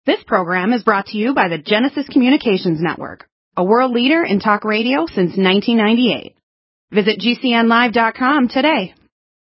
This program is brought to you by the Genesis Communications Network, a world leader in talk radio since 1998. Visit GCNlive.com today.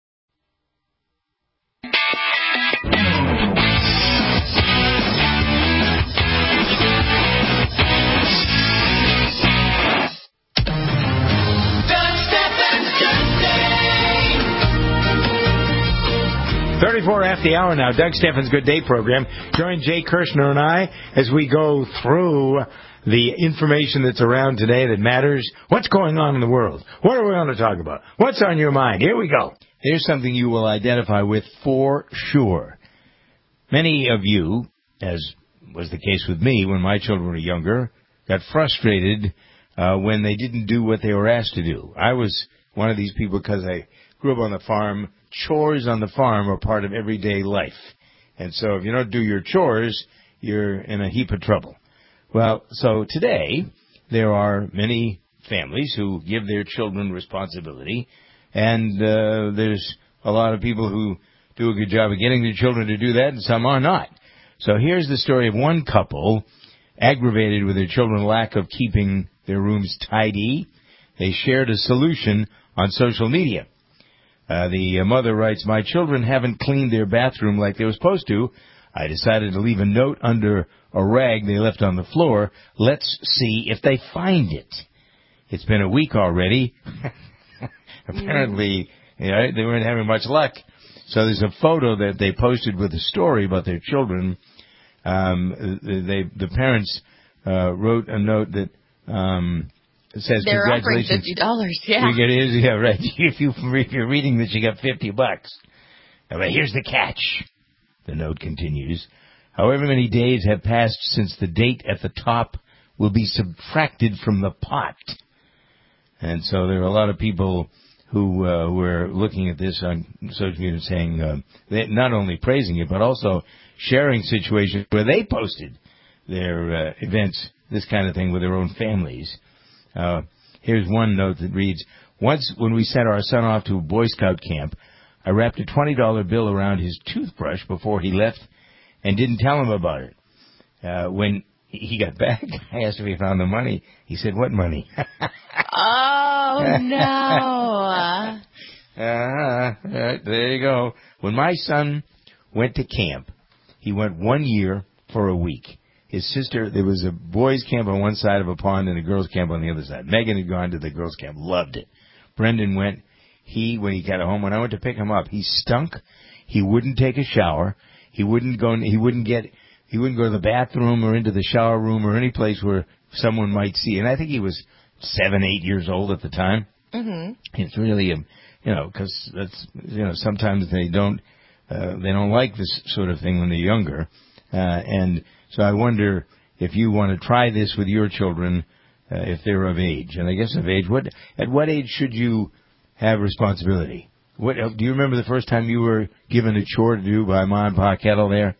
.34 after the hour now. Doug Steffens' Good Day program. Join Jay Kirshner and I as we go through the information that's around today that matters. What's going on in the world? What are we going to talk about? What's on your mind? Here we go. Here's something you will identify with for sure. Many of you, as was the case with me when my children were younger, got frustrated when they didn't do what they were asked to do. I was one of these people because I grew up on the farm. Chores on the farm are part of everyday life. And so if you don't do your chores, you're in a heap of trouble. Well, so today, there are many families who give their children responsibility, and there's a lot of people who do a good job of getting their children to do that, and some are not. So here's the story of one couple aggravated with their children's lack of keeping their rooms tidy. They shared a solution on social media. The mother writes, "My children haven't cleaned their bathroom like they were supposed to. I decided to leave a note under a rag they left on the floor. Let's see if they find it." It's been a week already. Apparently, they weren't having much luck. So there's a photo that they posted with a story about their children. The parents wrote a note that it says, they're offering "Congratulations." $50, yeah. It is, yeah, right. If you're reading this, you got $50. But here's the catch. The note continues. "However many days have passed since the date at the top will be subtracted from the pot." And so there are a lot of people who were looking at this on social media saying, not only praising it, but also sharing situations where they posted their events, this kind of thing, with their own families. Here's one note that reads, "Once when we sent our son off to a Boy Scout camp, I wrapped a $20 bill around his toothbrush before he left and didn't tell him about it. When he got back, I asked if he found the money. He said, 'What money?'" Oh, no. There you go. When my son went to camp, he went 1 year for a week. His sister, there was a boys' camp on one side of a pond and a girls' camp on the other side. Megan had gone to the girls' camp, loved it. Brendan went. When he got home, when I went to pick him up, he stunk. He wouldn't take a shower. He wouldn't go to the bathroom or into the shower room or any place where someone might see. And I think he was 7, 8 years old at the time. Mm-hmm. It's really, because that's, sometimes they don't like this sort of thing when they're younger. And so I wonder if you want to try this with your children, if they're of age. And I guess of age, at what age should you have responsibility? Do you remember the first time you were given a chore to do by Mom and Pa Kettle there?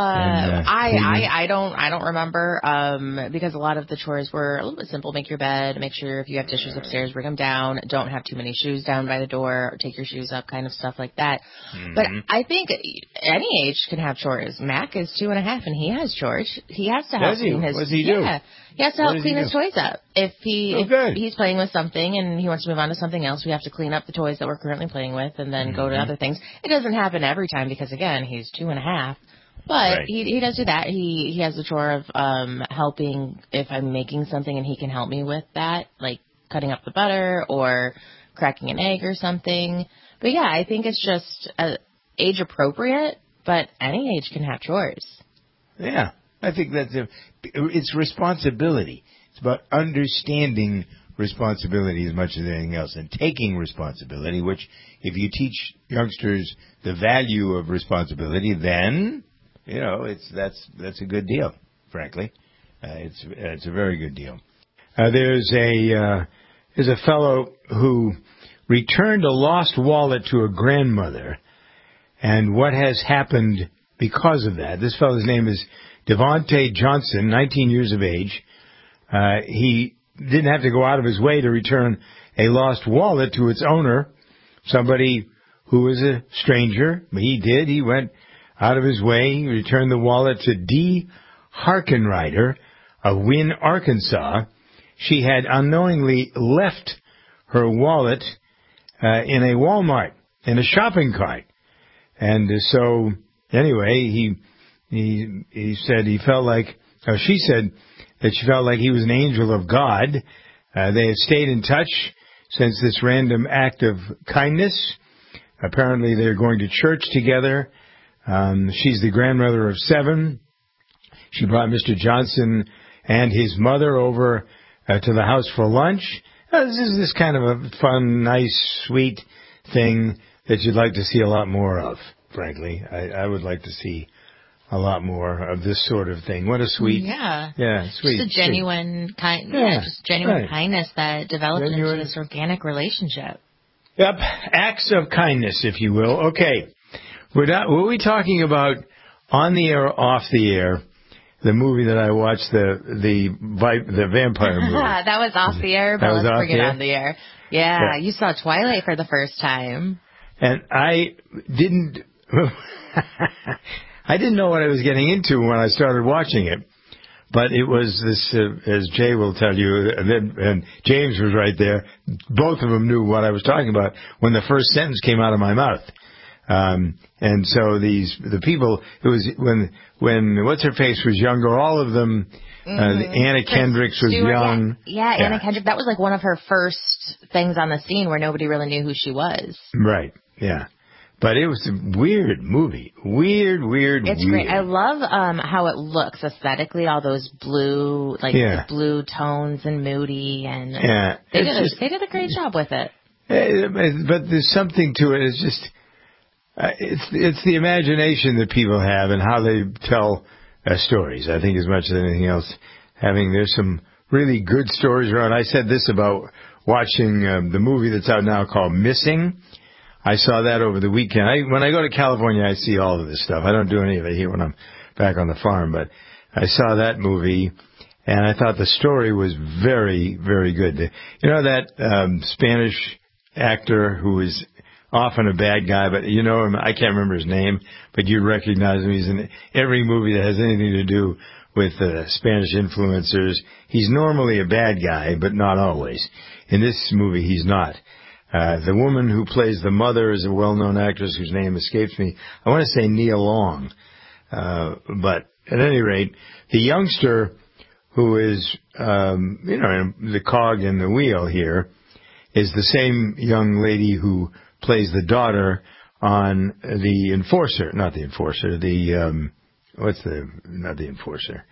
I don't remember, because a lot of the chores were a little bit simple. Make your bed, make sure if you have dishes upstairs, bring them down. Don't have too many shoes down by the door, or take your shoes up, kind of stuff like that. Mm-hmm. But I think any age can have chores. Mac is 2.5 and he has chores. He has to help clean his. What does he do? Yeah, he has to help clean his toys up. If he's playing with something and he wants to move on to something else, we have to clean up the toys that we're currently playing with and then go to other things. It doesn't happen every time because again, he's 2.5. But right. he does do that. He has the chore of helping if I'm making something and he can help me with that, like cutting up the butter or cracking an egg or something. But yeah, I think it's just age appropriate, but any age can have chores. Yeah, I think it's responsibility. It's about understanding responsibility as much as anything else and taking responsibility, which if you teach youngsters the value of responsibility, then that's a good deal, frankly. It's a very good deal. There's a fellow who returned a lost wallet to a grandmother, and what has happened because of that. This fellow's name is Devontae Johnson, 19 years of age. He didn't have to go out of his way to return a lost wallet to its owner, somebody who was a stranger. But he did. He went out of his way, returned the wallet to D. Harkenrider of Wynne, Arkansas. She had unknowingly left her wallet in a Walmart, in a shopping cart. And so, anyway, he said he felt like, or she said that she felt like he was an angel of God. They had stayed in touch since this random act of kindness. Apparently they're going to church together. She's the grandmother of 7. She brought Mr. Johnson and his mother over to the house for lunch. This is this kind of a fun, nice, sweet thing that you'd like to see a lot more of, frankly. I would like to see a lot more of this sort of thing. What a sweet... sweet. Just a genuine kindness that developed into this organic relationship. Yep, acts of kindness, if you will. Okay, were we talking about on the air or off the air? The movie that I watched, the vampire movie. That was off the air, but let's bring it on the air. Yeah, you saw Twilight for the first time. And I didn't know what I was getting into when I started watching it. But it was this, as Jay will tell you, and James was right there. Both of them knew what I was talking about when the first sentence came out of my mouth. And so the people, it was when what's her face was younger, all of them, Anna Kendrick was young. Yeah, Anna Kendrick, that was like one of her first things on the scene where nobody really knew who she was. Right, yeah. But it was a weird movie. Weird. It's great. I love how it looks aesthetically, all those blue, the blue tones and moody, and they did a great job with it. But there's something to it. It's just... it's the imagination that people have and how they tell stories. I think as much as anything else, there's some really good stories around. I said this about watching the movie that's out now called Missing. I saw that over the weekend. When I go to California, I see all of this stuff. I don't do any of it here when I'm back on the farm, but I saw that movie, and I thought the story was very, very good. You know that Spanish actor who is often a bad guy, but you know him, I can't remember his name, but you recognize him. He's in every movie that has anything to do with Spanish influencers. He's normally a bad guy, but not always. In this movie, he's not. The woman who plays the mother is a well-known actress whose name escapes me. I want to say Nia Long. But at any rate, the youngster who is, in the cog in the wheel here is the same young lady who plays the daughter on The Enforcer. Not The Enforcer. Not The Enforcer.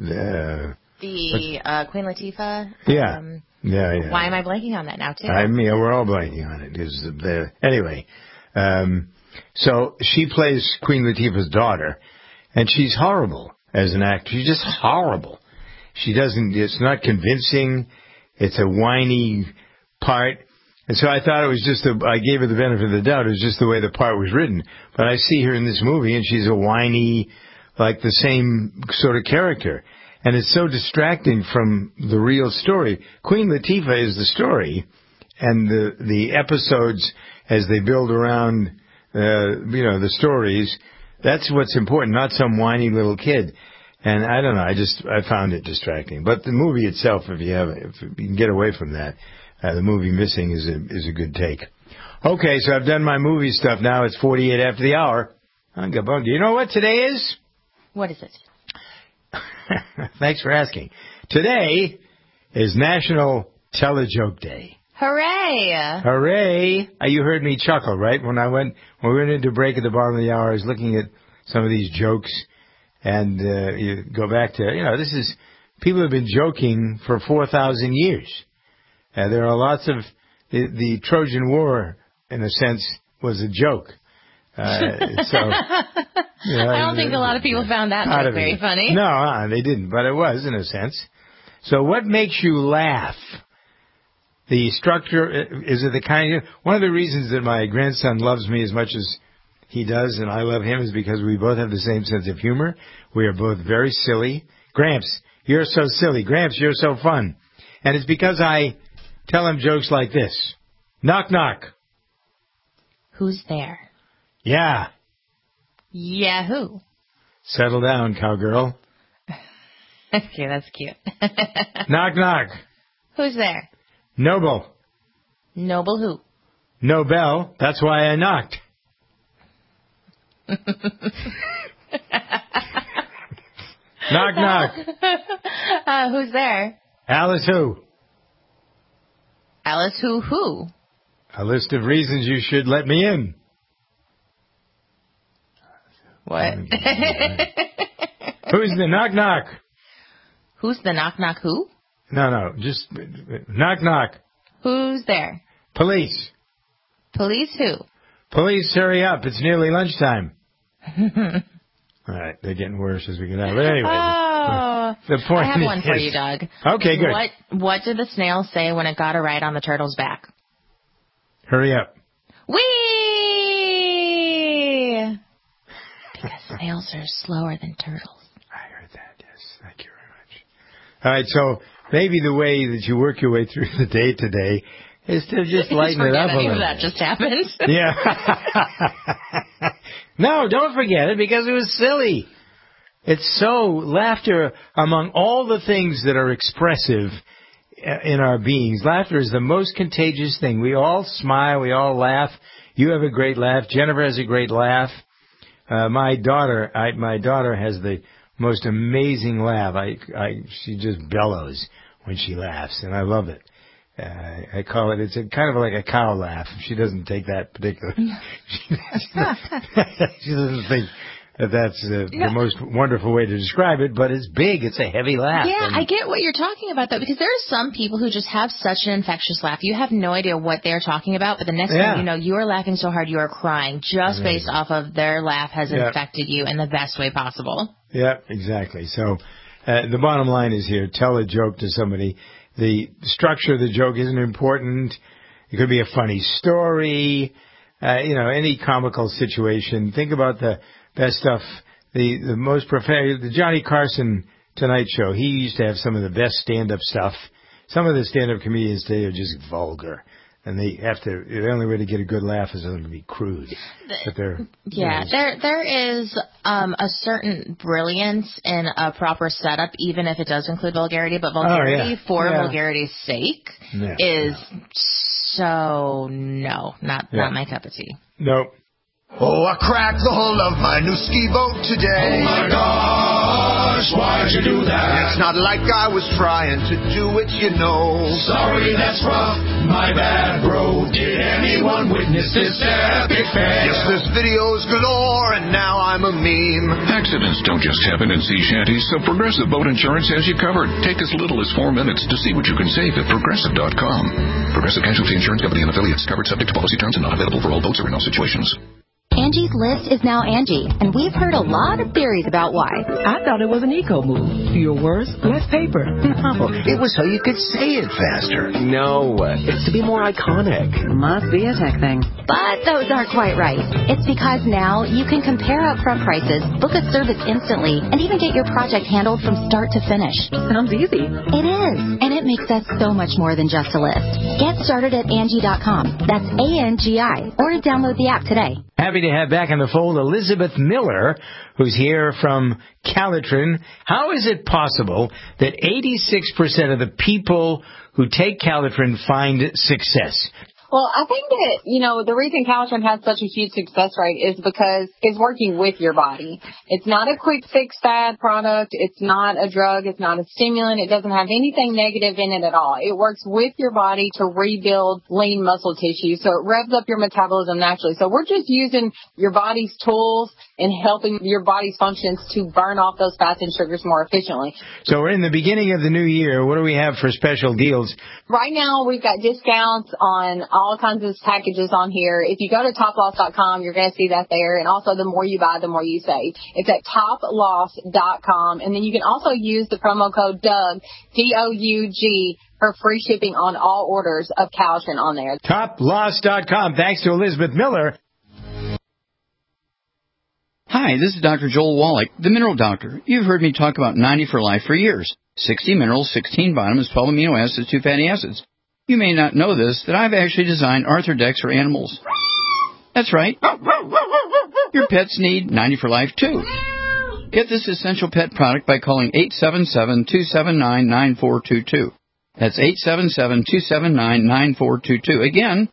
Queen Latifah? Yeah. Yeah. Why am I blanking on that now, too? We're all blanking on it. Anyway, so she plays Queen Latifah's daughter, and she's horrible as an actor. She's just horrible. It's not convincing. It's a whiny part. And so I thought it was I gave her the benefit of the doubt. It was just the way the part was written. But I see her in this movie, and she's a whiny, like the same sort of character. And it's so distracting from the real story. Queen Latifah is the story, and the episodes as they build around, the stories, that's what's important, not some whiny little kid. And I don't know, I found it distracting. But the movie itself, if you can get away from that, the movie Missing is a good take. Okay, so I've done my movie stuff now. It's 48 after the hour. Do you know what today is? What is it? Thanks for asking. Today is National Tell-A-Joke Day. Hooray! Hooray! You heard me chuckle, right? When we went into break at the bottom of the hour, I was looking at some of these jokes, and you go back to, people have been joking for 4,000 years. There are lots of, the Trojan War, in a sense, was a joke. I don't think a lot of people found that very funny. No, they didn't, but it was, in a sense. So what makes you laugh? The structure, is it the kind of... One of the reasons that my grandson loves me as much as he does, and I love him, is because we both have the same sense of humor. We are both very silly. Gramps, you're so silly. Gramps, you're so fun. And it's because I tell him jokes like this. Knock, knock. Who's there? Yeah. Yeah, who? Settle down, cowgirl. Okay, that's cute. Knock, knock. Who's there? Noble. Noble who? No bell. That's why I knocked. Knock, knock. Who's there? Alice who? Alice who? A list of reasons you should let me in. What? Who's the knock, knock? Who's the knock, knock who? No, just knock, knock. Who's there? Police. Police who? Police, hurry up. It's nearly lunchtime. All right, they're getting worse as we get out. But anyway, the point I have is, one for you, Doug. Okay, good. What did the snail say when it got a ride on the turtle's back? Hurry up. Whee! Because snails are slower than turtles. I heard that, yes. Thank you very much. All right, so maybe the way that you work your way through the day today is to just lighten it up a little. That just happened. Yeah. No, don't forget it because it was silly. It's so laughter among all the things that are expressive in our beings. Laughter is the most contagious thing. We all smile. We all laugh. You have a great laugh. Jennifer has a great laugh. My daughter has the most amazing laugh. She just bellows when she laughs, and I love it. I call it, it's kind of like a cow laugh. She doesn't take that particular, she doesn't think that's the most wonderful way to describe it, but it's big, it's a heavy laugh. Yeah, I get what you're talking about, though, because there are some people who just have such an infectious laugh. You have no idea what they're talking about, but the next thing you know, you are laughing so hard you are crying just based off of their laugh has infected you in the best way possible. Yeah, exactly. So the bottom line is here, tell a joke to somebody. The structure of the joke isn't important. It could be a funny story, any comical situation. Think about the best stuff, the most the Johnny Carson Tonight Show. He used to have some of the best stand-up stuff. Some of the stand-up comedians today are just vulgar. And the only way to get a good laugh is for them to be crude. But there is a certain brilliance in a proper setup, even if it does include vulgarity. But vulgarity for vulgarity's sake is not my cup of tea. Nope. Oh, I cracked the hull of my new ski boat today. Oh my gosh, why'd you do that? It's not like I was trying to do it, you know. Sorry, that's rough, my bad, bro. Did anyone witness this epic fail? Yes, there's videos galore, and now I'm a meme. Accidents don't just happen in sea shanties, so Progressive Boat Insurance has you covered. Take as little as 4 minutes to see what you can save at Progressive.com. Progressive Casualty Insurance Company and affiliates. Covered subject to policy terms and not available for all boats or in all situations. Angie's List is now Angie, and we've heard a lot of theories about why. I thought it was an eco move. Fewer words, less paper. No, it was so you could say it faster. No, it's to be more iconic. Must be a tech thing. But those aren't quite right. It's because now you can compare upfront prices, book a service instantly, and even get your project handled from start to finish. Sounds easy. It is, and it makes us so much more than just a list. Get started at Angie.com. That's ANGI, or download the app today. Happy to have back in the fold Elizabeth Miller, who's here from Calitrin. How is it possible that 86% of the people who take Calitrin find success? Well, I think that, the reason Calitrin has such a huge success rate is because it's working with your body. It's not a quick fix fad product. It's not a drug. It's not a stimulant. It doesn't have anything negative in it at all. It works with your body to rebuild lean muscle tissue, so it revs up your metabolism naturally. So we're just using your body's tools and helping your body's functions to burn off those fats and sugars more efficiently. So we're in the beginning of the new year. What do we have for special deals? Right now, we've got discounts on all kinds of packages on here. If you go to toploss.com, you're going to see that there. And also, the more you buy, the more you save. It's at toploss.com. And then you can also use the promo code DOUG, D-O-U-G, for free shipping on all orders of Calitrin on there. Toploss.com. Thanks to Elizabeth Miller. Hi, this is Dr. Joel Wallach, the Mineral Doctor. You've heard me talk about 90 for Life for years. 60 minerals, 16 vitamins, 12 amino acids, 2 fatty acids. You may not know this, that I've actually designed Arthrodex for animals. That's right. Your pets need 90 for Life, too. Get this essential pet product by calling 877-279-9422. That's 877-279-9422. Again,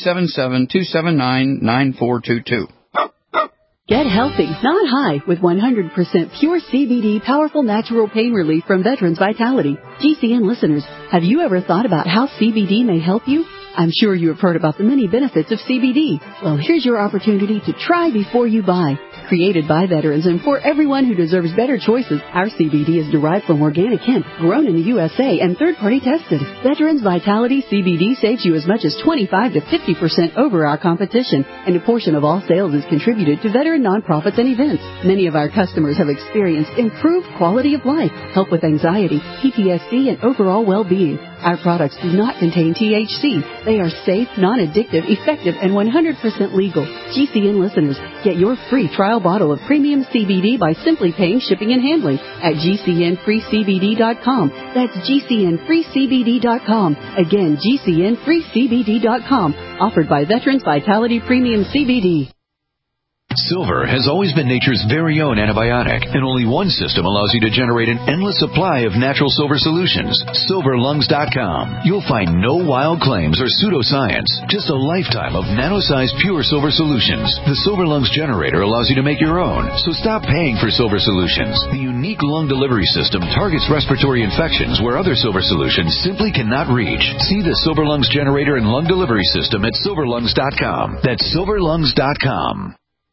877-279-9422. Get healthy, not high, with 100% pure CBD powerful natural pain relief from Veterans Vitality. GCN listeners, have you ever thought about how CBD may help you? I'm sure you have heard about the many benefits of CBD. Well, here's your opportunity to try before you buy. Created by veterans and for everyone who deserves better choices, our CBD is derived from organic hemp, grown in the USA, and third-party tested. Veterans Vitality CBD saves you as much as 25 to 50% over our competition, and a portion of all sales is contributed to veteran nonprofits and events. Many of our customers have experienced improved quality of life, help with anxiety, PTSD, and overall well-being. Our products do not contain THC. They are safe, non-addictive, effective, and 100% legal. GCN listeners, get your free trial bottle of premium CBD by simply paying shipping and handling at GCNFreeCBD.com. That's GCNFreeCBD.com. Again, GCNFreeCBD.com. Offered by Veterans Vitality Premium CBD. Silver has always been nature's very own antibiotic, and only one system allows you to generate an endless supply of natural silver solutions. SilverLungs.com. You'll find no wild claims or pseudoscience, just a lifetime of nano-sized pure silver solutions. The Silver Lungs generator allows you to make your own, so stop paying for silver solutions. The unique lung delivery system targets respiratory infections where other silver solutions simply cannot reach. See the Silver Lungs generator and lung delivery system at SilverLungs.com. That's SilverLungs.com.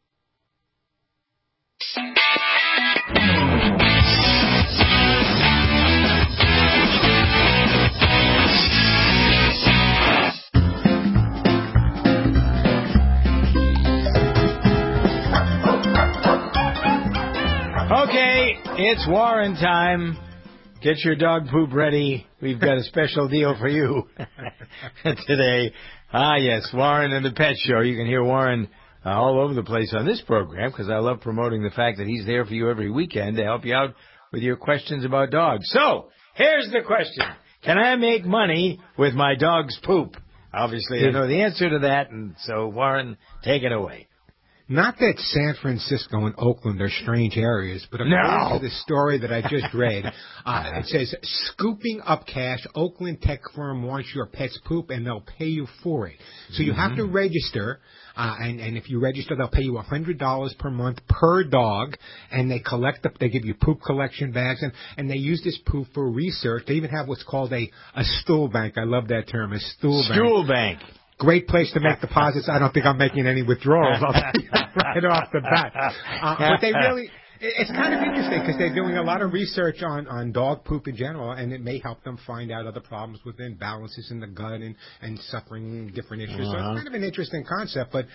Okay, it's Warren time. Get your dog poop ready. We've got a special deal for you today. Yes, Warren and the Pet Show. You can hear Warren all over the place on this program because I love promoting the fact that he's there for you every weekend to help you out with your questions about dogs. So, here's the question. Can I make money with my dog's poop? Obviously, I know the answer to that, and so, Warren, take it away. Not that San Francisco and Oakland are strange areas, but according to the story that I just read, it says, scooping up cash, Oakland tech firm wants your pet's poop, and they'll pay you for it. So you have to register, and if you register, they'll pay you $100 per month per dog, and they they give you poop collection bags, and they use this poop for research. They even have what's called a stool bank. I love that term, a stool bank. Stool bank. Great place to make deposits. I don't think I'm making any withdrawals. I'll tell you right off the bat. But they really, it's kind of interesting because they're doing a lot of research on dog poop in general, and it may help them find out other problems with imbalances in the gut and suffering different issues. So it's kind of an interesting concept, but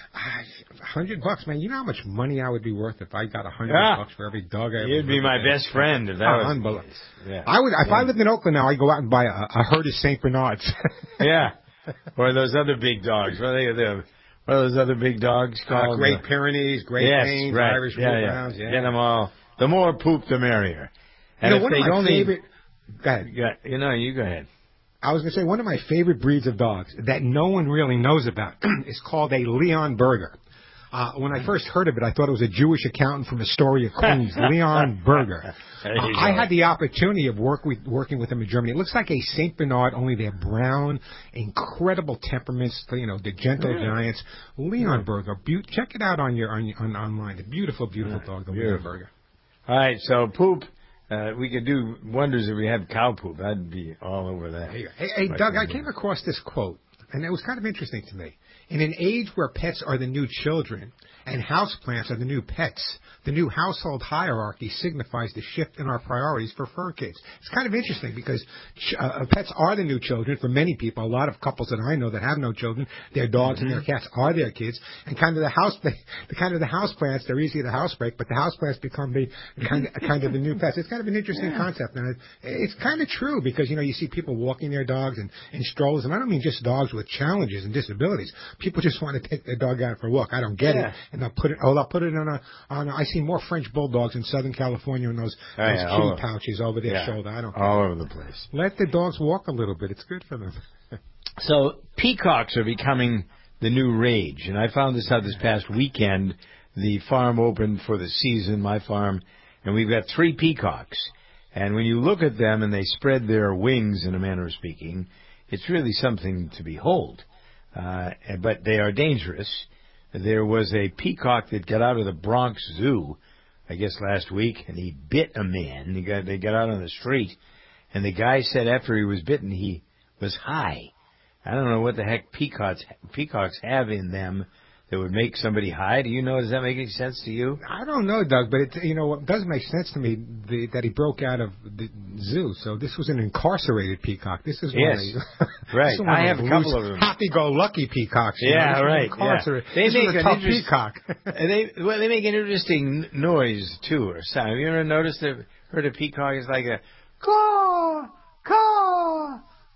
$100, man. You know how much money I would be worth if I got $100 for every dog I ever. You'd be my best friend if that was unbelievable. Yeah. I would, if I lived in Oakland now, I'd go out and buy a herd of St. Bernards. Yeah. Or those other big dogs. What are those other big dogs called? Great Pyrenees, Great Danes, Irish Wolfhounds. Yeah. Get them all. The more poop, the merrier. And one of my favorite. Go ahead. You go ahead. I was going to say one of my favorite breeds of dogs that no one really knows about is called a Leon Burger. When I first heard of it, I thought it was a Jewish accountant from Astoria, Queens, Leon Burger. I had the opportunity of working with them in Germany. It looks like a St. Bernard, only they're brown, incredible temperaments, the gentle giants. Leon Burger, check it out on online. A beautiful, beautiful dog, the Leon Burger. All right, so poop. We could do wonders if we had cow poop. I'd be all over that. Hey, Doug, I came across this quote, and it was kind of interesting to me. In an age where pets are the new children and houseplants are the new pets, the new household hierarchy signifies the shift in our priorities for fur kids. It's kind of interesting because pets are the new children for many people. A lot of couples that I know that have no children, their dogs and their cats are their kids. And kind of the houseplants, they're easy to housebreak, but the houseplants become the kind of the new pets. It's kind of an interesting concept, and it's kind of true because you see people walking their dogs in strollers, and I don't mean just dogs with challenges and disabilities. People just want to take their dog out for a walk. I don't get it. And they'll put it on I see more French bulldogs in Southern California in those kitty pouches over their shoulder. I don't care. All over the place. Let the dogs walk a little bit. It's good for them. So peacocks are becoming the new rage. And I found this out this past weekend. The farm opened for the season, my farm, and we've got 3 peacocks. And when you look at them and they spread their wings, in a manner of speaking, it's really something to behold. But they are dangerous. There was a peacock that got out of the Bronx Zoo, I guess last week, and he bit a man. They got out on the street, and the guy said after he was bitten he was high. I don't know what the heck peacocks have in them that would make somebody high. Do you know? Does that make any sense to you? I don't know, Doug, but it does make sense to me that he broke out of the zoo. So this was an incarcerated peacock. This is right. I have a couple of them. Happy-go-lucky peacocks. Yeah, right. Incarcerated. Yeah. They make a tough peacock. They make an interesting noise too, or sound. Have you ever heard a peacock? It's like a caw, caw.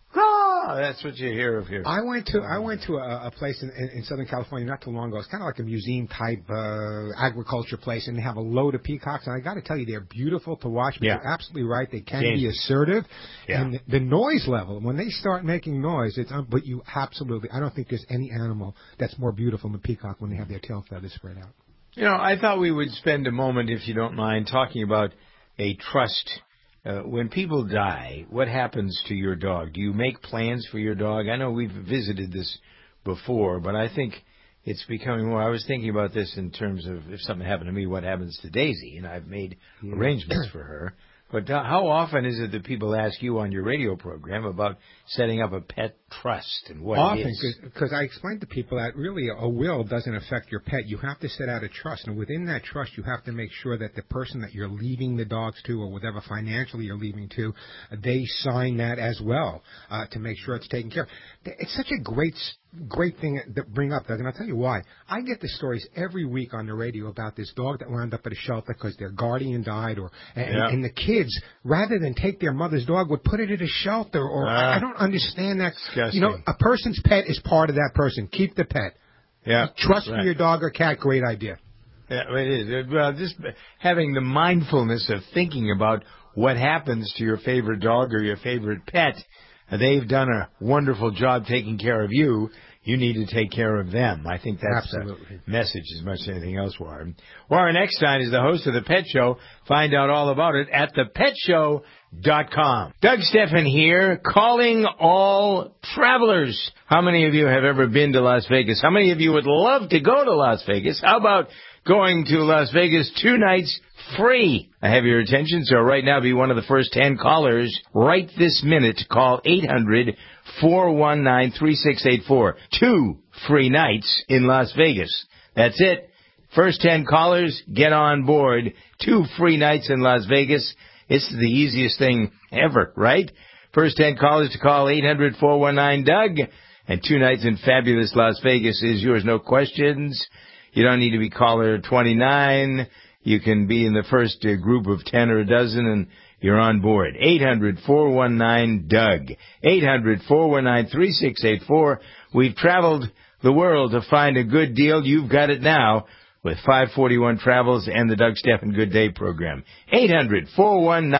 That's what you hear of here. I went to a place in Southern California not too long ago. It's kind of like a museum type agriculture place, and they have a load of peacocks. And I got to tell you, they're beautiful to watch. But you're absolutely right; they can be assertive. Yeah. And the noise level, when they start making noise, but you absolutely. I don't think there's any animal that's more beautiful than a peacock when they have their tail feathers spread out. I thought we would spend a moment, if you don't mind, talking about a trust. When people die, what happens to your dog? Do you make plans for your dog? I know we've visited this before, but I think it's becoming more. I was thinking about this in terms of if something happened to me, what happens to Daisy? And I've made arrangements for her. But how often is it that people ask you on your radio program about setting up a pet trust and what it is? Often, because I explained to people that really a will doesn't affect your pet. You have to set out a trust, and within that trust, you have to make sure that the person that you're leaving the dogs to, or whatever financially you're leaving to, they sign that as well to make sure it's taken care of. It's such a great thing to bring up, Doug, and I'll tell you why. I get the stories every week on the radio about this dog that wound up at a shelter because their guardian died, and the kids, rather than take their mother's dog, would put it at a shelter. Or I don't understand that. Disgusting. A person's pet is part of that person. Keep the pet. Yeah. Trust for your dog or cat. Great idea. Yeah, it is. Well, just having the mindfulness of thinking about what happens to your favorite dog or your favorite pet. They've done a wonderful job taking care of you. You need to take care of them. I think that's the message as much as anything else, Warren. Warren Eckstein is the host of The Pet Show. Find out all about it at thepetshow.com. Doug Stephan here, calling all travelers. How many of you have ever been to Las Vegas? How many of you would love to go to Las Vegas? How about going to Las Vegas 2 nights free? I have your attention, so right now be one of the first 10 callers right this minute. Call 800-419-3684. 2 free nights in Las Vegas. That's it. First 10 callers, get on board. 2 free nights in Las Vegas. It's the easiest thing ever, right? First 10 callers to call 800-419-DOUG. And 2 nights in fabulous Las Vegas is yours, no questions. You don't need to be caller 29. You can be in the first group of 10 or a dozen, and you're on board. 800-419-DOUG. 800-419-3684. We've traveled the world to find a good deal. You've got it now with 541 Travels and the Doug Stephan Good Day program. 800-419.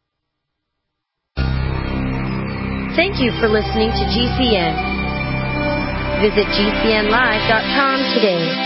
Thank you for listening to GCN. Visit GCNlive.com today.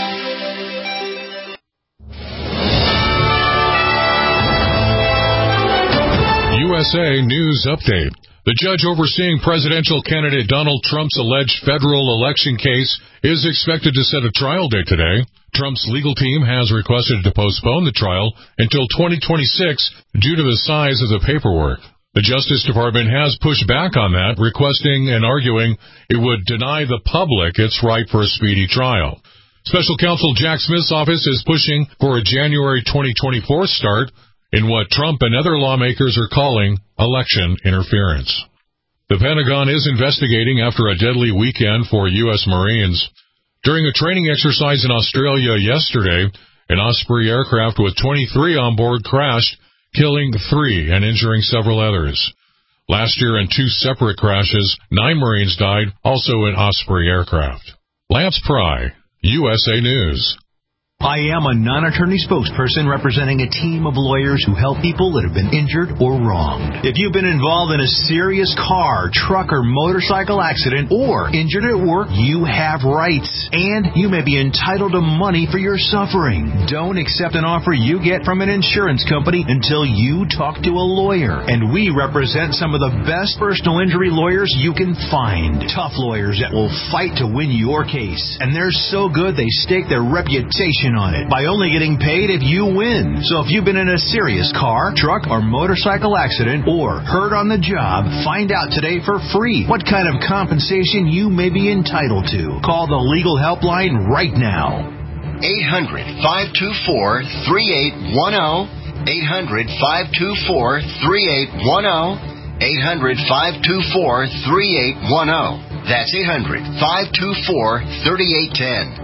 USA News Update. The judge overseeing presidential candidate Donald Trump's alleged federal election case is expected to set a trial date today. Trump's legal team has requested to postpone the trial until 2026 due to the size of the paperwork. The Justice Department has pushed back on that, requesting and arguing it would deny the public its right for a speedy trial. Special Counsel Jack Smith's office is pushing for a January 2024 start in what Trump and other lawmakers are calling election interference. The Pentagon is investigating after a deadly weekend for U.S. Marines. During a training exercise in Australia yesterday, an Osprey aircraft with 23 on board crashed, killing 3 and injuring several others. Last year in 2 separate crashes, 9 Marines died, also in Osprey aircraft. Lance Pry, USA News. I am a non-attorney spokesperson representing a team of lawyers who help people that have been injured or wronged. If you've been involved in a serious car, truck, or motorcycle accident or injured at work, you have rights, and you may be entitled to money for your suffering. Don't accept an offer you get from an insurance company until you talk to a lawyer. And we represent some of the best personal injury lawyers you can find. Tough lawyers that will fight to win your case. And they're so good they stake their reputation on it by only getting paid if you win. So if you've been in a serious car, truck, or motorcycle accident or hurt on the job, find out today for free what kind of compensation you may be entitled to. Call the legal helpline right now. 800-524-3810. 800-524-3810. 800-524-3810. That's 800-524-3810.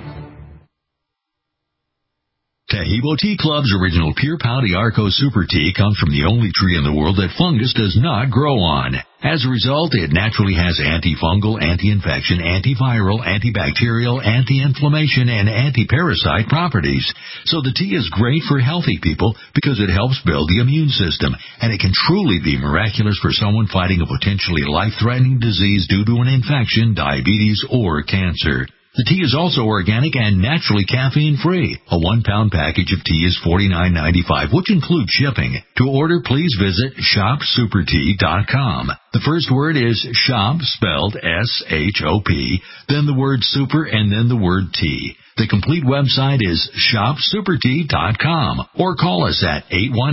Taheebo Tea Club's original Pure Pau d'Arco Super Tea comes from the only tree in the world that fungus does not grow on. As a result, it naturally has antifungal, anti-infection, antiviral, antibacterial, anti-inflammation, and anti-parasite properties. So the tea is great for healthy people because it helps build the immune system, and it can truly be miraculous for someone fighting a potentially life-threatening disease due to an infection, diabetes, or cancer. The tea is also organic and naturally caffeine-free. A 1-pound package of tea is $49.95, which includes shipping. To order, please visit shopsupertea.com. The first word is shop, spelled S-H-O-P, then the word super, and then the word tea. The complete website is shopsupertea.com, or call us at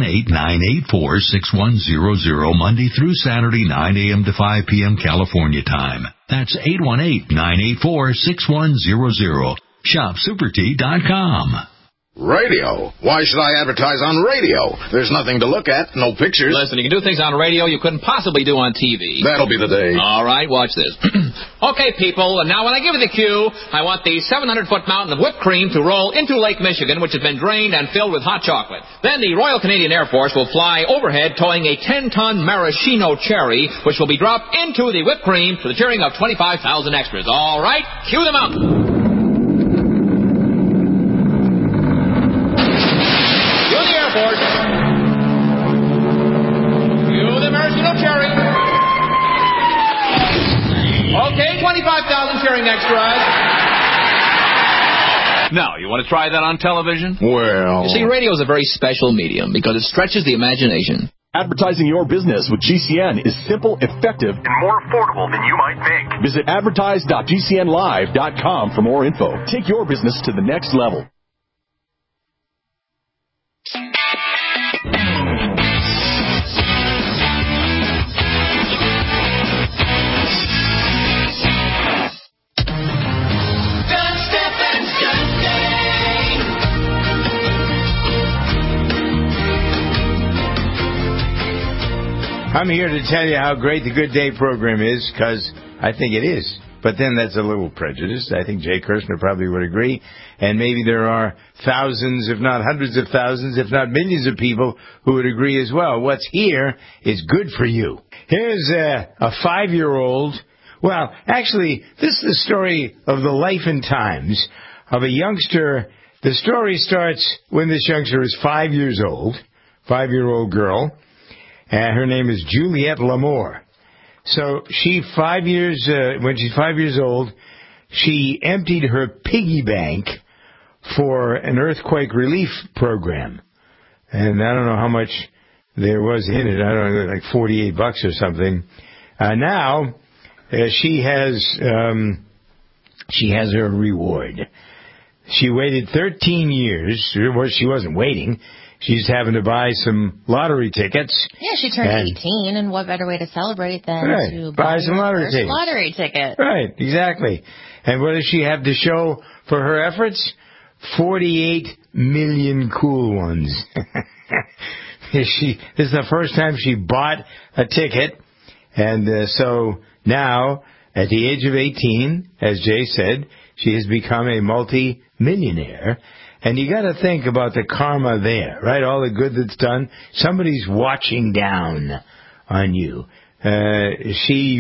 818-984-6100 Monday through Saturday, 9 a.m. to 5 p.m. California time. That's 818-984-6100. shopsupertea.com. Radio? Why should I advertise on radio? There's nothing to look at, no pictures. Listen, you can do things on radio you couldn't possibly do on TV. That'll be the day. All right, watch this. Okay, people, now when I give you the cue, I want the 700-foot mountain of whipped cream to roll into Lake Michigan, which has been drained and filled with hot chocolate. Then the Royal Canadian Air Force will fly overhead towing a 10-ton maraschino cherry, which will be dropped into the whipped cream to the cheering of 25,000 extras. All right, cue the mountain. Okay, 25,000 cheering extras. Now, you want to try that on television? Well... You see, radio is a very special medium because it stretches the imagination. Advertising your business with GCN is simple, effective, and more affordable than you might think. Visit advertise.gcnlive.com for more info. Take your business to the next level. I'm here to tell you how great the Good Day program is, because I think it is. But then that's a little prejudiced. I think Jay Kirshner probably would agree. And maybe there are thousands, if not hundreds of thousands, if not millions of people who would agree as well. What's here is good for you. Here's a 5-year-old. Well, actually, this is the story of the life and times of a youngster. The story starts when this youngster is 5 years old, 5-year-old girl. Her name is Juliette Lamour. So when she's 5 years old, she emptied her piggy bank for an earthquake relief program. And I don't know how much there was in it. I don't know, like $48 or something. Now, she has her reward. She waited 13 years. Well, she wasn't waiting. She's having to buy some lottery tickets. Yeah, she turned 18, and what better way to celebrate than to buy some lottery tickets. Lottery ticket. Right, exactly. And what does she have to show for her efforts? 48 million cool ones. This is the first time she bought a ticket, and so now, at the age of 18, as Jay said, she has become a multi-millionaire. And you got to think about the karma there, right? All the good that's done. Somebody's watching down on you. She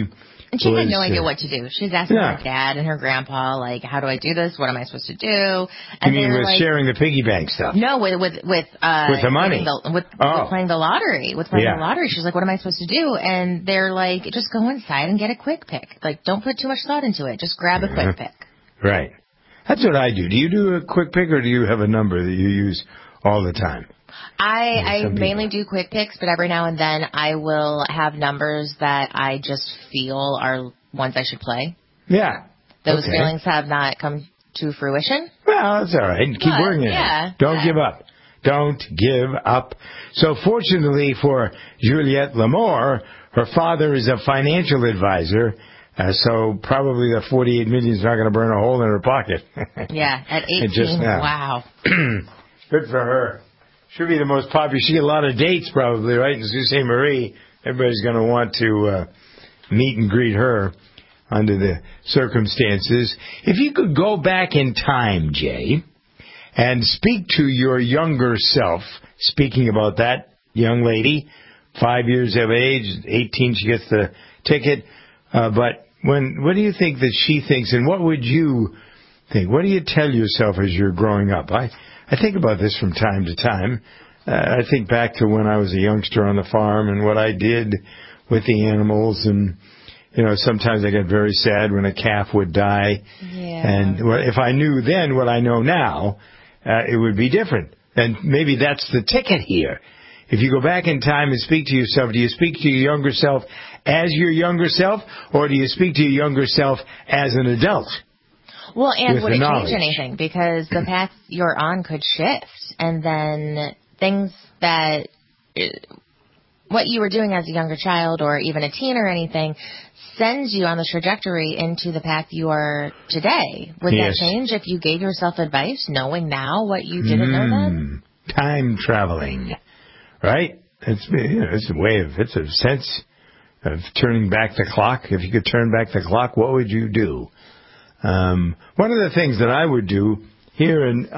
And she had no idea what to do. She's asking her dad and her grandpa, like, how do I do this? What am I supposed to do? And you mean with sharing the piggy bank stuff? No, with the money. With playing the lottery. With playing the lottery. She's like, what am I supposed to do? And they're like, just go inside and get a quick pick. Like, don't put too much thought into it. Just grab a quick pick. Right. That's what I do. Do you do a quick pick, or do you have a number that you use all the time? I mainly do quick picks, but every now and then I will have numbers that I just feel are ones I should play. Yeah. Those feelings have not come to fruition. Well, that's all right. Keep working it. Don't give up. Don't give up. So fortunately for Juliette Lamour, her father is a financial advisor, so probably the $48 million is not going to burn a hole in her pocket. Yeah, at 18, just now. Wow. Good for her. Should be the most popular. She get a lot of dates probably, right? In Sault Ste. Marie, everybody's going to want to meet and greet her under the circumstances. If you could go back in time, Jay, and speak to your younger self, speaking about that young lady, 5 years of age, 18 she gets the ticket, but what do you think that she thinks, and what would you think? What do you tell yourself as you're growing up? I think about this from time to time. I think back to when I was a youngster on the farm and what I did with the animals, and sometimes I get very sad when a calf would die. Yeah. And if I knew then what I know now, it would be different. And maybe that's the ticket here. If you go back in time and speak to yourself, do you speak to your younger self as your younger self, or do you speak to your younger self as an adult? Well, and would it change anything? Because the path you're on could shift, and then things that what you were doing as a younger child or even a teen or anything sends you on the trajectory into the path you are today. Would that change if you gave yourself advice knowing now what you didn't know then? Time traveling, right? It's a sense of turning back the clock. If you could turn back the clock, what would you do? One of the things that I would do here, and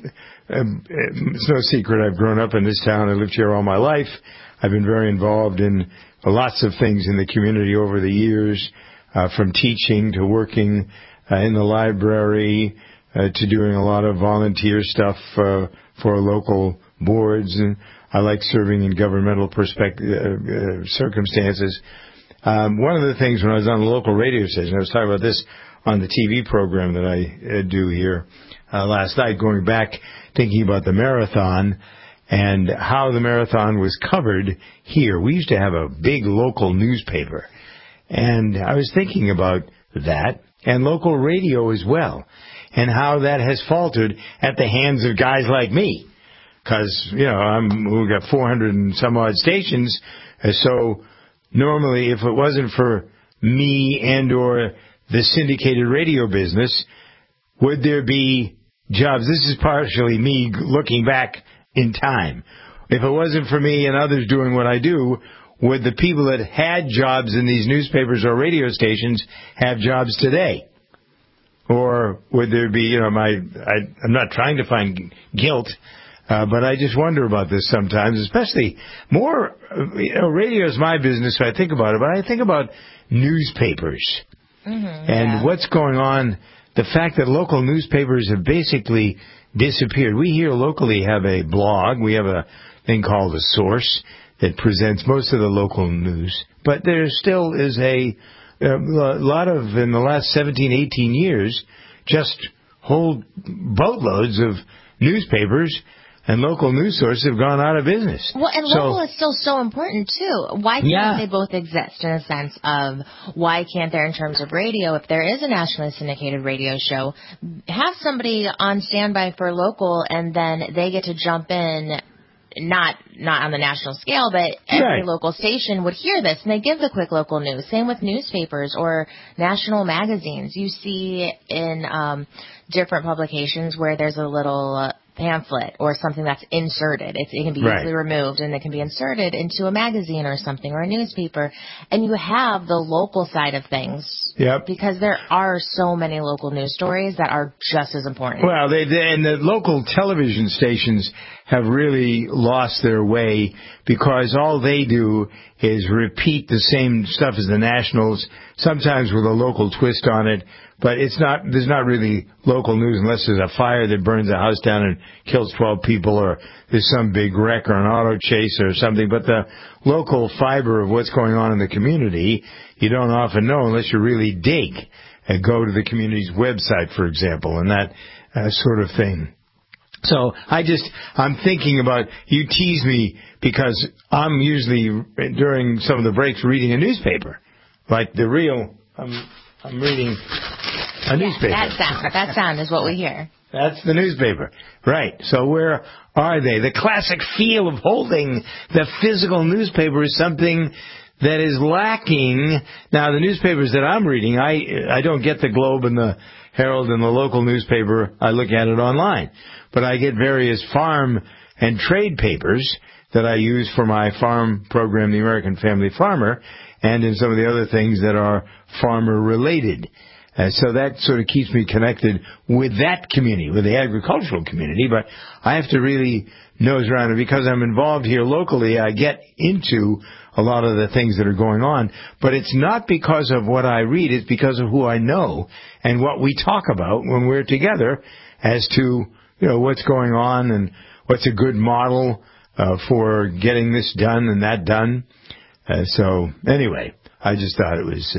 it's no secret, I've grown up in this town. I lived here all my life. I've been very involved in lots of things in the community over the years, from teaching to working in the library to doing a lot of volunteer stuff for local boards, and I like serving in governmental circumstances. One of the things when I was on the local radio station, I was talking about this on the TV program that I do here last night, going back, thinking about the marathon and how the marathon was covered here. We used to have a big local newspaper, and I was thinking about that, and local radio as well, and how that has faltered at the hands of guys like me. Because, we've got 400 and some odd stations, so normally if it wasn't for me and or the syndicated radio business, would there be jobs? This is partially me looking back in time. If it wasn't for me and others doing what I do, would the people that had jobs in these newspapers or radio stations have jobs today? Or would there be, I'm not trying to find guilt, but I just wonder about this sometimes, especially more, radio is my business, so I think about it, but I think about newspapers. And what's going on, the fact that local newspapers have basically disappeared. We here locally have a blog. We have a thing called The Source that presents most of the local news. But there still is a lot of, in the last 17, 18 years, just whole boatloads of newspapers and local news sources have gone out of business. Well, and local is still so important, too. Why can't they both exist in a sense of why can't there, in terms of radio, if there is a nationally syndicated radio show, have somebody on standby for local, and then they get to jump in, not on the national scale, but every local station would hear this, and they give the quick local news. Same with newspapers or national magazines. You see in different publications where there's a little pamphlet or something that's inserted. It can be easily removed, and it can be inserted into a magazine or something or a newspaper. And you have the local side of things. Yep. Because there are so many local news stories that are just as important. Well, and the local television stations have really lost their way because all they do is repeat the same stuff as the nationals, sometimes with a local twist on it. But there's not really local news unless there's a fire that burns a house down and kills 12 people, or there's some big wreck or an auto chase or something. But the local fiber of what's going on in the community, you don't often know unless you really dig and go to the community's website, for example, and that sort of thing. So I'm thinking about, you tease me because I'm usually, during some of the breaks, reading a newspaper. Like I'm reading a newspaper. That sound is what we hear. That's the newspaper. Right. So where are they? The classic feel of holding the physical newspaper is something that is lacking. Now, the newspapers that I'm reading, I don't get the Globe and the Herald and the local newspaper. I look at it online. But I get various farm and trade papers that I use for my farm program, The American Family Farmer, and in some of the other things that are farmer-related. So that sort of keeps me connected with that community, with the agricultural community. But I have to really nose around it because I'm involved here locally. I get into a lot of the things that are going on. But it's not because of what I read. It's because of who I know and what we talk about when we're together as to, what's going on and what's a good model for getting this done and that done. So anyway, I just thought it was,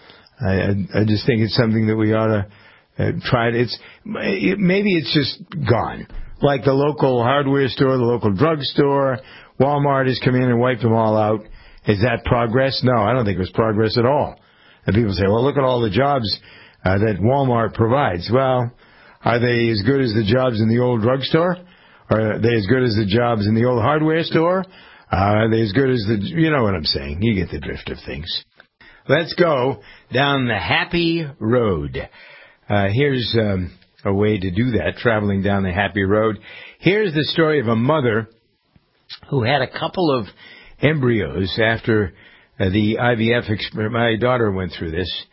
I just think it's something that we ought to try. Maybe it's just gone. Like the local hardware store, the local drugstore, Walmart has come in and wiped them all out. Is that progress? No, I don't think it was progress at all. And people say, well, look at all the jobs that Walmart provides. Well, are they as good as the jobs in the old drugstore? Are they as good as the jobs in the old hardware store? Are they as good as you know what I'm saying. You get the drift of things. Let's go down the happy road. Here's a way to do that, traveling down the happy road. Here's the story of a mother who had a couple of embryos after the IVF experiment. My daughter went through this.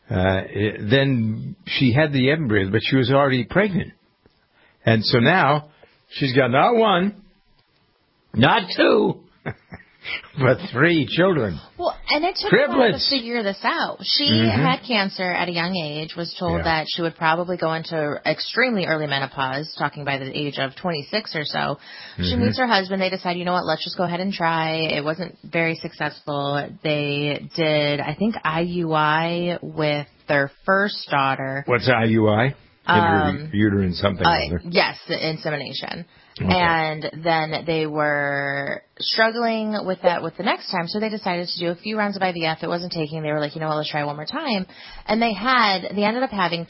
Then she had the embryos, but she was already pregnant. And so now she's got not one, not two, but 3 children. Well, and it took Triplets. a while to figure this out. She had cancer at a young age, was told that she would probably go into extremely early menopause, talking by the age of 26 or so. She meets her husband. They decide, let's just go ahead and try. It wasn't very successful. They did, I think, IUI with their first daughter. What's IUI? Uterine something or other. Yes, insemination. Okay. And then they were struggling with that with the next time, so they decided to do a few rounds of IVF. It wasn't taking. They were like, let's try one more time. And they ended up having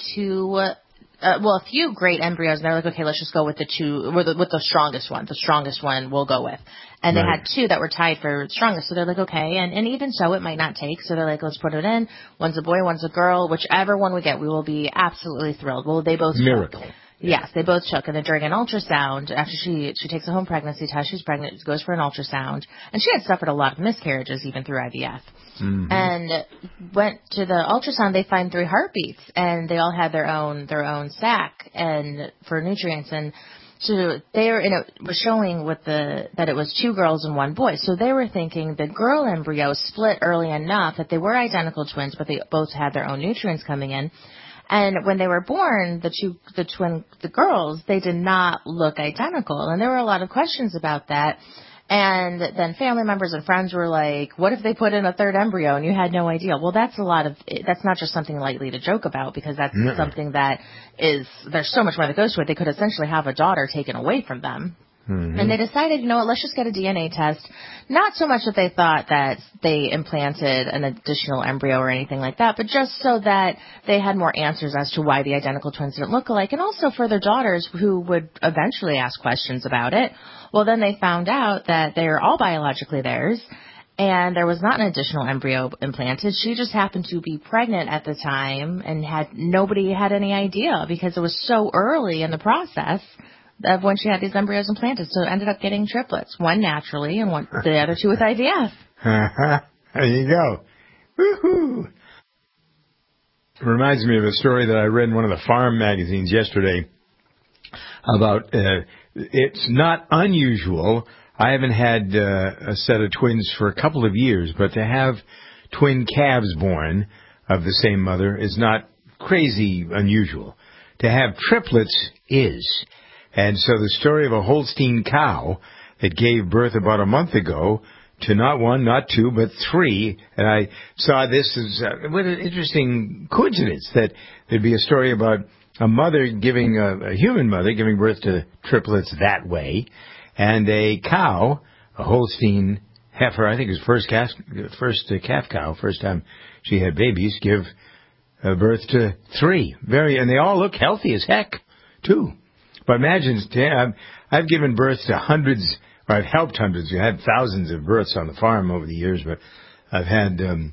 a few great embryos, and they're like, okay, let's just go with the strongest one. The strongest one we'll go with. And they had 2 that were tied for strongest, so they're like, okay, and even so, it might not take, so they're like, let's put it in. One's a boy, one's a girl. Whichever one we get, we will be absolutely thrilled. Well, they both miracle. Shook. Yes, they both shook, and then during an ultrasound, after she takes a home pregnancy test, she's pregnant, goes for an ultrasound, and she had suffered a lot of miscarriages even through IVF. And went to the ultrasound, they find 3 heartbeats, and they all had their own sac and for nutrients, and so it was showing that it was 2 girls and 1 boy. So they were thinking the girl embryo split early enough that they were identical twins, but they both had their own nutrients coming in. And when they were born, the girls, they did not look identical. And there were a lot of questions about that. And then family members and friends were like, what if they put in a 3rd embryo and you had no idea? Well, that's not just something lightly to joke about, because that's something that there's so much more that goes to it. They could essentially have a daughter taken away from them. And they decided, let's just get a DNA test. Not so much that they thought that they implanted an additional embryo or anything like that, but just so that they had more answers as to why the identical twins didn't look alike, and also for their daughters who would eventually ask questions about it. Well, then they found out that they're all biologically theirs, and there was not an additional embryo implanted. She just happened to be pregnant at the time, and nobody had any idea because it was so early in the process of when she had these embryos implanted. So ended up getting triplets, one naturally and the other two with IVF. There you go. Woohoo! It reminds me of a story that I read in one of the farm magazines yesterday about it's not unusual. I haven't had a set of twins for a couple of years, but to have twin calves born of the same mother is not crazy unusual. To have triplets is. And so the story of a Holstein cow that gave birth about a month ago to not one, not two, but three. And I saw this as what an interesting coincidence that there'd be a story about a mother giving a human mother giving birth to triplets that way, and a cow, a Holstein heifer, I think it was first calf cow, first time she had babies, give birth to three. And they all look healthy as heck, too. But imagine, I've given birth to hundreds, or I've helped hundreds. I've had thousands of births on the farm over the years, but I've had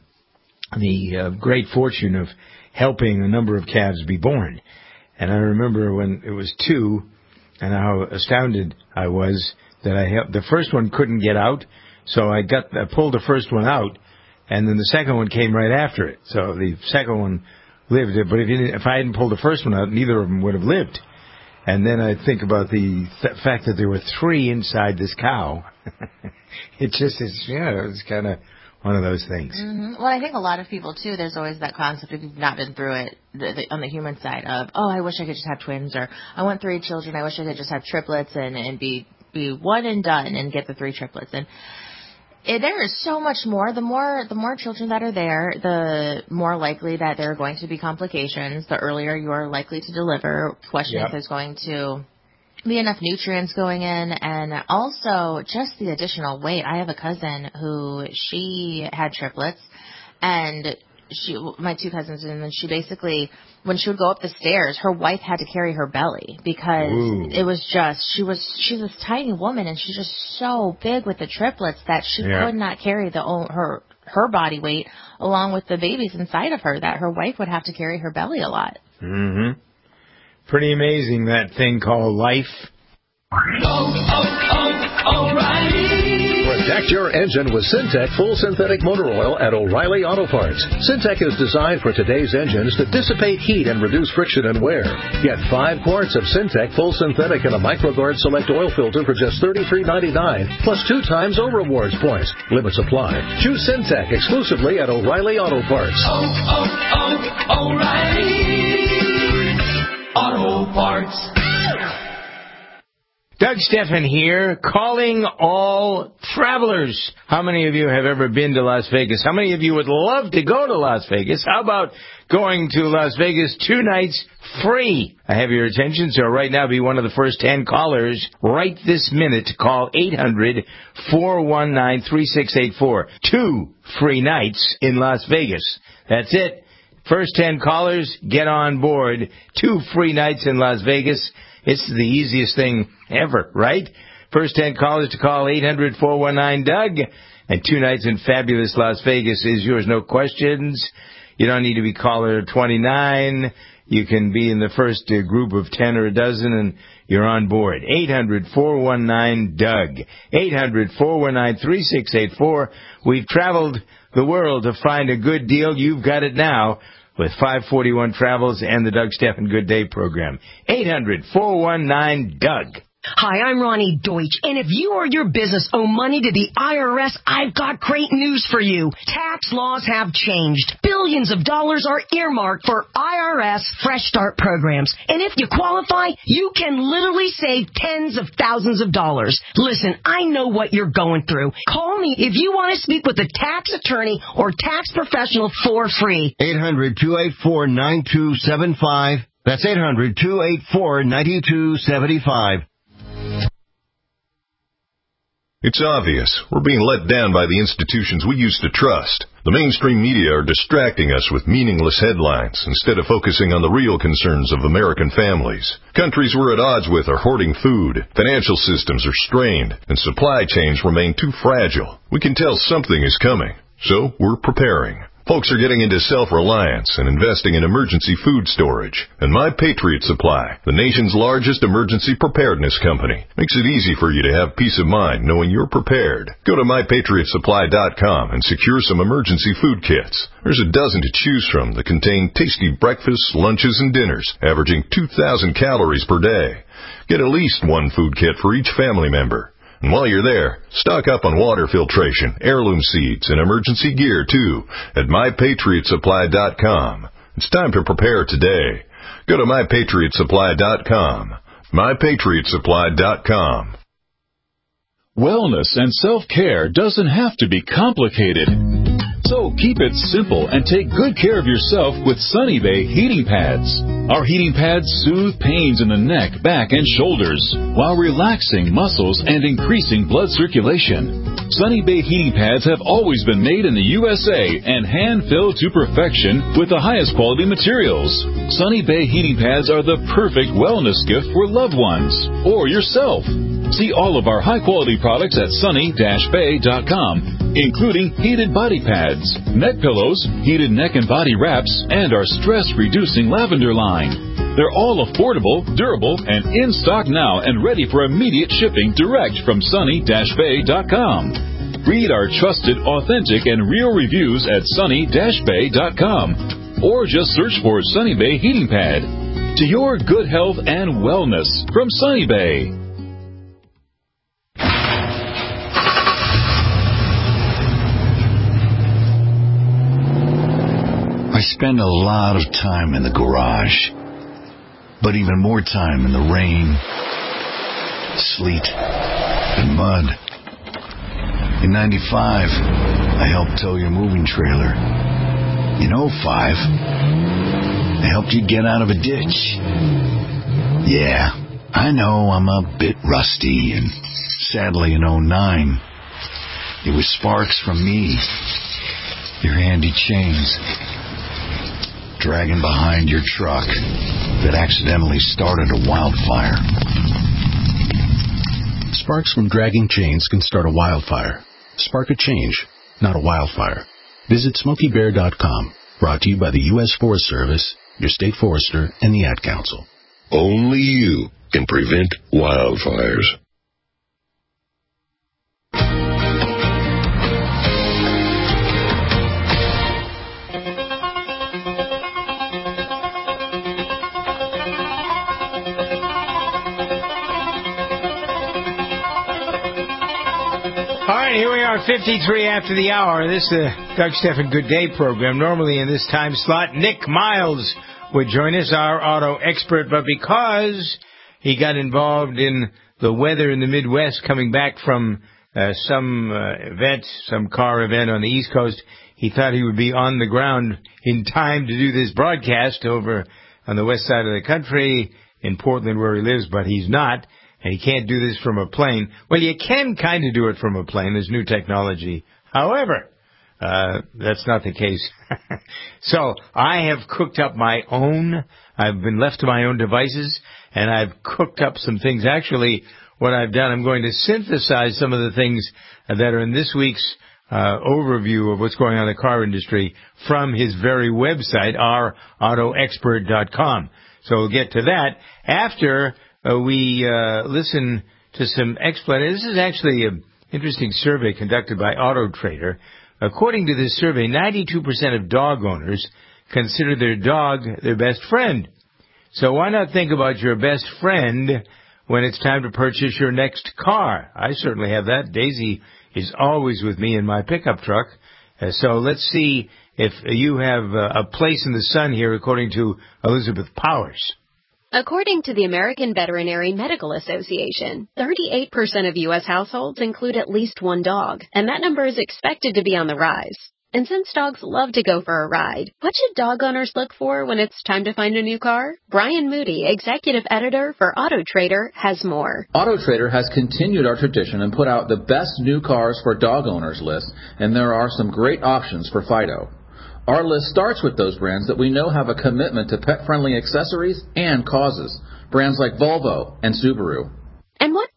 the great fortune of helping a number of calves be born. And I remember when it was two, and how astounded I was that I helped. The first one couldn't get out, so I pulled the first one out, and then the second one came right after it. So the second one lived, but if I hadn't pulled the first one out, neither of them would have lived. And then I think about the fact that there were three inside this cow. It just is, it's kind of one of those things. Mm-hmm. Well, I think a lot of people, too, there's always that concept, if you've not been through it, on the human side of, I wish I could just have twins, or I want 3 children, I wish I could just have triplets and be one and done and get the 3 triplets. And there is so much more. The more children that are there, the more likely that there are going to be complications. The earlier you are likely to deliver. Question if there's going to be enough nutrients going in, and also just the additional weight. I have a cousin who she had triplets, and my 2 cousins, and then she basically, when she would go up the stairs, her wife had to carry her belly because it was just, she's this tiny woman, and she's just so big with the triplets that she could not carry her body weight along with the babies inside of her, that her wife would have to carry her belly a lot. Mm-hmm. Pretty amazing, that thing called life. O'Reilly. Protect your engine with Syntec Full Synthetic Motor Oil at O'Reilly Auto Parts. Syntec is designed for today's engines to dissipate heat and reduce friction and wear. Get 5 quarts of Syntec Full Synthetic and a MicroGuard Select oil filter for just $33.99, plus 2 times O Rewards points. Limits apply. Choose Syntec exclusively at O'Reilly Auto Parts. O'Reilly Auto Parts. Doug Steffen here, calling all travelers. How many of you have ever been to Las Vegas? How many of you would love to go to Las Vegas? How about going to Las Vegas 2 nights free? I have your attention, so right now be one of the first 10 callers right this minute. Call 800-419-3684. 2 free nights in Las Vegas. That's it. First 10 callers, get on board. 2 free nights in Las Vegas. It's the easiest thing ever, right? First 10 callers to call 800-419-DOUG. And 2 nights in fabulous Las Vegas is yours, no questions. You don't need to be caller 29. You can be in the first group of 10 or a dozen, and you're on board. 800-419-DOUG. 800-419-3684. We've traveled the world to find a good deal. You've got it now with 541 Travels and the Doug Steffen Good Day program. 800-419-DOUG. Hi, I'm Ronnie Deutsch, and if you or your business owe money to the IRS, I've got great news for you. Tax laws have changed. Billions of dollars are earmarked for IRS Fresh Start programs. And if you qualify, you can literally save tens of thousands of dollars. Listen, I know what you're going through. Call me if you want to speak with a tax attorney or tax professional for free. 800-284-9275. That's 800-284-9275. It's obvious. We're being let down by the institutions we used to trust. The mainstream media are distracting us with meaningless headlines instead of focusing on the real concerns of American families. Countries we're at odds with are hoarding food, financial systems are strained, and supply chains remain too fragile. We can tell something is coming, so we're preparing. Folks are getting into self-reliance and investing in emergency food storage. And My Patriot Supply, the nation's largest emergency preparedness company, makes it easy for you to have peace of mind knowing you're prepared. Go to MyPatriotSupply.com and secure some emergency food kits. There's a dozen to choose from that contain tasty breakfasts, lunches, and dinners, averaging 2,000 calories per day. Get at least one food kit for each family member. And while you're there, stock up on water filtration, heirloom seeds, and emergency gear, too, at MyPatriotSupply.com. It's time to prepare today. Go to MyPatriotSupply.com. MyPatriotSupply.com. Wellness and self-care doesn't have to be complicated. So keep it simple and take good care of yourself with Sunny Bay heating pads. Our heating pads soothe pains in the neck, back, and shoulders while relaxing muscles and increasing blood circulation. Sunny Bay heating pads have always been made in the USA and hand-filled to perfection with the highest quality materials. Sunny Bay heating pads are the perfect wellness gift for loved ones or yourself. See all of our high-quality products at sunny-bay.com, including heated body pads, neck pillows, heated neck and body wraps, and our stress-reducing lavender line. They're all affordable, durable, and in stock now and ready for immediate shipping direct from sunny-bay.com. Read our trusted, authentic, and real reviews at sunny-bay.com, or just search for Sunny Bay Heating Pad. To your good health and wellness from Sunny Bay. I spend a lot of time in the garage, but even more time in the rain, sleet, and mud. In 95, I helped tow your moving trailer. In 05, I helped you get out of a ditch. Yeah, I know I'm a bit rusty, and sadly in 09, it was sparks from me, your handy chains, dragging behind your truck that accidentally started a wildfire. Sparks from dragging chains can start a wildfire. Spark a change, not a wildfire. Visit SmokeyBear.com. Brought to you by the U.S. Forest Service, your state forester, and the Ad Council. Only you can prevent wildfires. All right, here we are, 53 after the hour. This is the Doug Stephan Good Day program. Normally in this time slot, Nick Miles would join us, our auto expert, but because he got involved in the weather in the Midwest coming back from some car event on the East Coast, he thought he would be on the ground in time to do this broadcast over on the west side of the country in Portland where he lives, but he's not. And he can't do this from a plane. Well, you can kind of do it from a plane. There's new technology. However, that's not the case. So I have cooked up my own. I've been left to my own devices, and I've cooked up some things. Actually, what I've done, I'm going to synthesize some of the things that are in this week's overview of what's going on in the car industry from his very website, ourautoexpert.com. So we'll get to that after we listen to some explanations. This is actually an interesting survey conducted by AutoTrader. According to this survey, 92% of dog owners consider their dog their best friend. So why not think about your best friend when it's time to purchase your next car? I certainly have that. Daisy is always with me in my pickup truck. So let's see if you have a place in the sun here, according to Elizabeth Powers. According to the American Veterinary Medical Association, 38% of U.S. households include at least one dog, and that number is expected to be on the rise. And since dogs love to go for a ride, what should dog owners look for when it's time to find a new car? Brian Moody, executive editor for AutoTrader, has more. AutoTrader has continued our tradition and put out the best new cars for dog owners list, and there are some great options for Fido. Our list starts with those brands that we know have a commitment to pet-friendly accessories and causes, brands like Volvo and Subaru. And what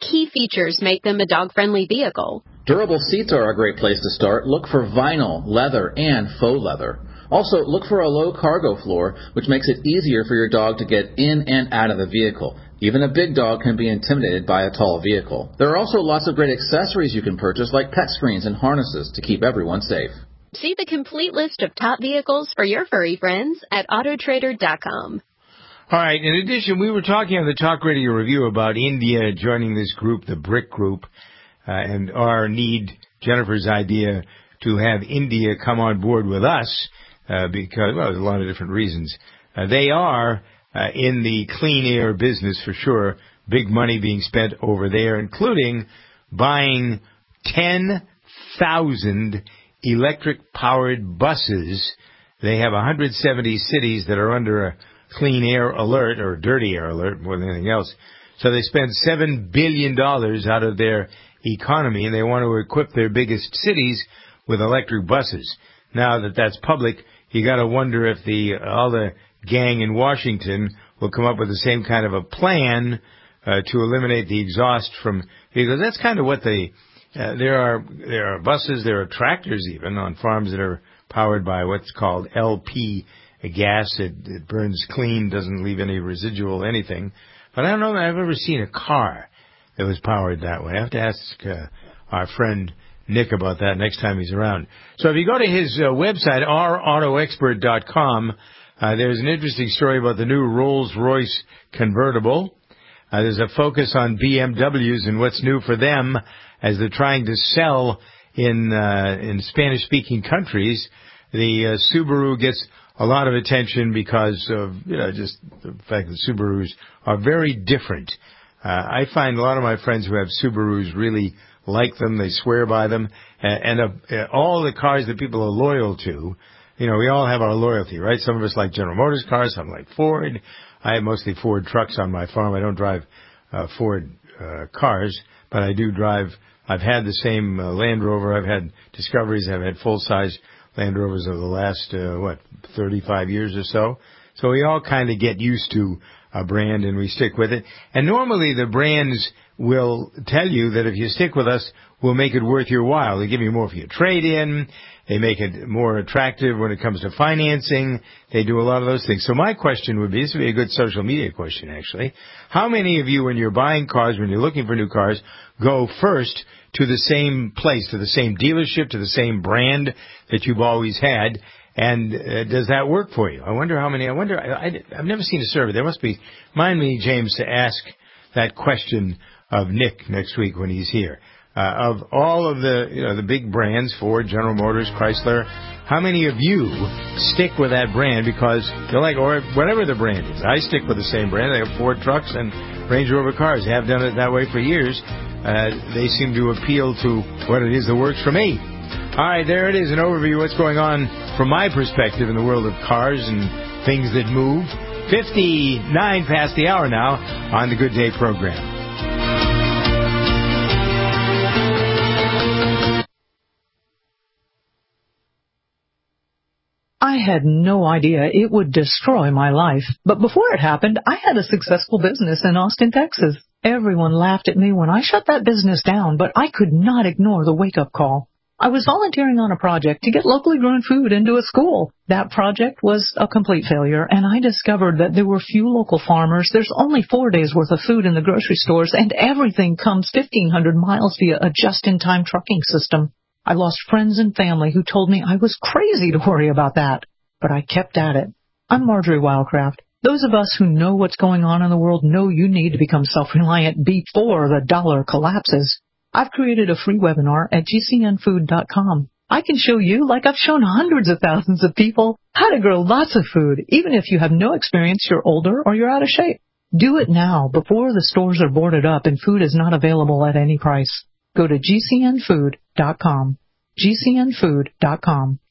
key features make them a dog-friendly vehicle. Durable seats are a great place to start. Look for vinyl, leather, and faux leather. Also, look for a low cargo floor, which makes it easier for your dog to get in and out of the vehicle. Even a big dog can be intimidated by a tall vehicle. There are also lots of great accessories you can purchase, like pet screens and harnesses, to keep everyone safe. See the complete list of top vehicles for your furry friends at Autotrader.com. All right. In addition, we were talking on the Talk Radio Review about India joining this group, the BRIC group, and our need, Jennifer's idea, to have India come on board with us because, well, there's a lot of different reasons. They are in the clean air business for sure. Big money being spent over there, including buying 10,000 electric-powered buses. They have 170 cities that are under a clean air alert, or dirty air alert more than anything else. So they spend $7 billion out of their economy, and they want to equip their biggest cities with electric buses. Now that that's public, you got to wonder if all the gang in Washington will come up with the same kind of a plan to eliminate the exhaust from, because that's kind of what there are buses, there are tractors even on farms that are powered by what's called LP gas. It burns clean, doesn't leave any residual anything. But I don't know that I've ever seen a car that was powered that way. I have to ask our friend Nick about that next time he's around. So if you go to his website, ourautoexpert.com, there's an interesting story about the new Rolls-Royce convertible. There's a focus on BMWs and what's new for them as they're trying to sell in Spanish-speaking countries. The Subaru gets a lot of attention because of just the fact that Subarus are very different. I find a lot of my friends who have Subarus really like them. They swear by them. And all the cars that people are loyal to, we all have our loyalty, right? Some of us like General Motors cars, some like Ford. I have mostly Ford trucks on my farm. I don't drive Ford cars, but I do drive. I've had the same Land Rover. I've had Discoveries. I've had full-size Land Rovers over the last, 35 years or so. So we all kind of get used to a brand and we stick with it. And normally the brands will tell you that if you stick with us, we'll make it worth your while. They give you more for your trade-in. They make it more attractive when it comes to financing. They do a lot of those things. So my question would be, this would be a good social media question actually, how many of you when you're buying cars, when you're looking for new cars, go first to the same place, to the same dealership, to the same brand that you've always had? And does that work for you? I wonder how many. I've never seen a survey. There must be. Mind me, James, to ask that question of Nick next week when he's here. Of all of the big brands, Ford, General Motors, Chrysler, how many of you stick with that brand because you like, or whatever the brand is? I stick with the same brand. I have Ford trucks and Range Rover cars. I have done it that way for years. They seem to appeal to what it is that works for me. All right, there it is, an overview of what's going on from my perspective in the world of cars and things that move. 59 past the hour now on the Good Day program. I had no idea it would destroy my life. But before it happened, I had a successful business in Austin, Texas. Everyone laughed at me when I shut that business down, but I could not ignore the wake-up call. I was volunteering on a project to get locally grown food into a school. That project was a complete failure, and I discovered that there were few local farmers. There's only 4 days' worth of food in the grocery stores, and everything comes 1,500 miles via a just-in-time trucking system. I lost friends and family who told me I was crazy to worry about that, but I kept at it. I'm Marjorie Wildcraft. Those of us who know what's going on in the world know you need to become self-reliant before the dollar collapses. I've created a free webinar at GCNfood.com. I can show you, like I've shown hundreds of thousands of people, how to grow lots of food, even if you have no experience, you're older, or you're out of shape. Do it now, before the stores are boarded up and food is not available at any price. Go to GCNfood.com. GCNfood.com.